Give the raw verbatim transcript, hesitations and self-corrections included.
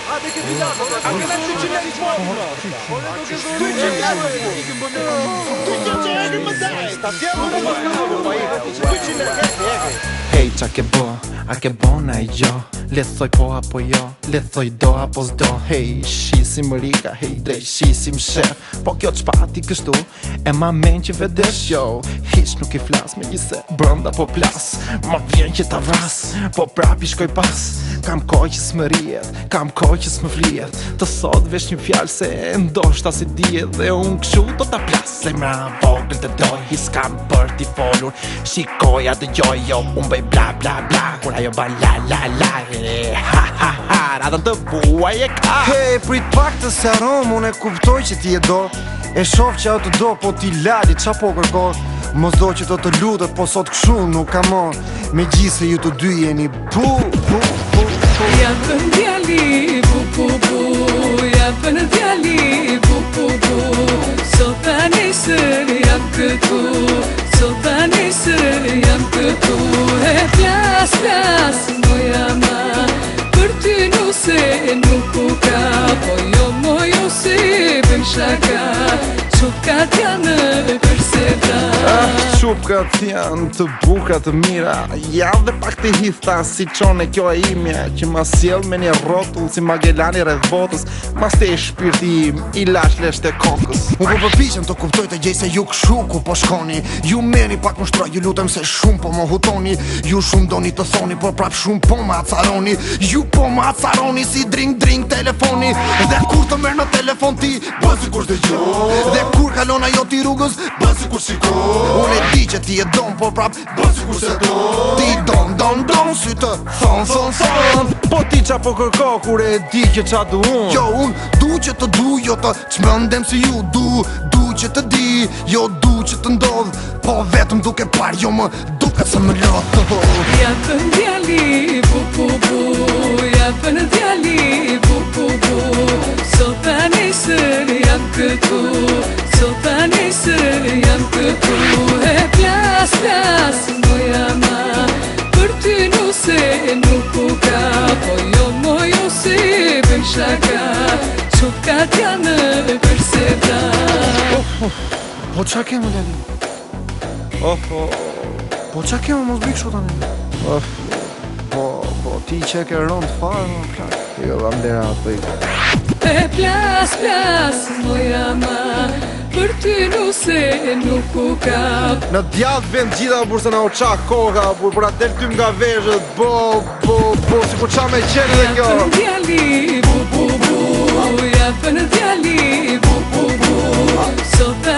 Hadi che ti dà? Anche la cucina di fuoco! Hej, qa ke bo, a ke bona i gjo Lethoj po apo jo, lethoj do apo s'do Hej, shisim rika, hej, drej shisim shef Po kjo qpati kështu, e ma men që vedesh jo Hish nuk i flas, me gjise brënda po plas Ma vjen që ta vras, po prap i shkoj pas Kam koj që s'më rijet, kam koj që s'më flijet Të thot vesh një fjall se ndoshta si dijet Dhe unë këshu do t'a plas Zemra vogël të doj, i s'kam për t'i folur Shikoja të gjoj, jo, unë bëj bla bla bla Kur ajo ban la la la, e ha ha ha Radhën të vuaj e ka Hej, prit pak të serum, unë e kuptoj që ti e do E shof që ato do, po ti lali, qa po kërko Mos do që do të lutet, po sot këshu nuk ka mon Me gjithse ju të dy jeni bu, bu, bu, bu Japën djali, bu, bu, bu Japën djali, bu, bu, bu Sot ta nesër jam këtu Sot ta nesër jam këtu E plas, plas, moja ma Për ty nuse nuk u ka Po jo mojo se bën shaka Qukat janë përse vra Ah, qupkat janë të buka të mira Javë dhe pak të hithta si qone kjo e imja Që ma sjell me një rotull si Magellani rreth botës Mas te e shpirti im, i lash lesht e kokës Unë po përpishem të kuptoj të gjej se ju këshu ku po shkoni Ju meni pak më shtroj, ju lutem se shumë po më hutoni Ju shumë doni të thoni, por prap shumë po më acaroni Ju po më acaroni si drink drink telefoni Dhe kur të merë në telefon ti, bësi kur shtë gjo Dhe kur kalon ajo ti rrugës, bësi kur shiko Unë e di që ti e don, por prap bësi kur se do Ti don, don, don, sy të thon, thon, thon Po ti qa po kërko kur e di që qa du unë Jo, unë du që të du, jo të qmëndem si ju Du, du që të di, jo du që të ndodh Po vetëm duke par, jo më duke se më lot Japën djali, bu, bu, bu Japën djali, bu, bu, bu Sot ta nesër jam këtu Sot ta nesër jam këtu E plas, plas, moja ma Për ty nuse nuk u ka Po jo mojo se bën shaka Qukat janë përse vra Po qa kemë leli? Oh, oh, Po qa kemë mos bëj kështu tani? oh Po, po ti që ke rënd farë më plak Jo, vam dera atë i E plas, plas, moja ma Për ty nuse nuk u ka Në djatë vend gjitha burse na u qa koka Bur për atë del ty nga veshët Bo, bo, bo, si kur qa me qenë dhe kjo Japën djali, bu, bu, bu Japën djali, bu, bu, bu Sot ta